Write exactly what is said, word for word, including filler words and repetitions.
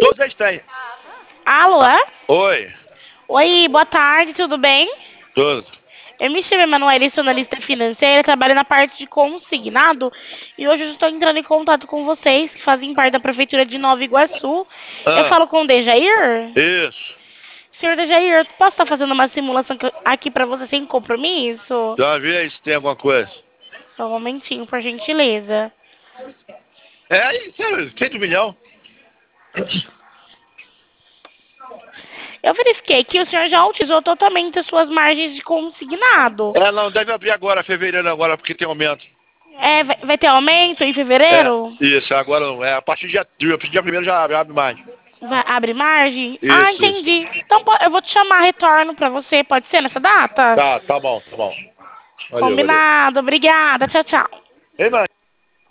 Todos eles têm. Alô? É? Oi. Oi, boa tarde, tudo bem? Tudo. Eu me chamo Emanuele, sou analista financeira, trabalho na parte de consignado e hoje eu estou entrando em contato com vocês que fazem parte da Prefeitura de Nova Iguaçu. Eu Ah, falo com o Dejair? isso. Senhor Dejair, eu posso estar fazendo uma simulação que- aqui para você sem compromisso? Já vi aí se tem alguma coisa. Só um momentinho, por gentileza. É aí, sério, feito um milhão. Eu verifiquei que o senhor já utilizou totalmente as suas margens de consignado. É, não, deve abrir agora, fevereiro agora, porque tem aumento. É, vai, vai ter aumento em É, fevereiro? isso, agora não. É, a partir do dia, dia, dia primeiro já abre, abre mais. Vai, abre margem? Ah, Isso, isso. entendi. Então po- eu vou te chamar retorno pra você, pode ser nessa data? Tá, tá bom, tá bom. Valeu, valeu. Combinado, obrigada, tchau, tchau. Ei, mano.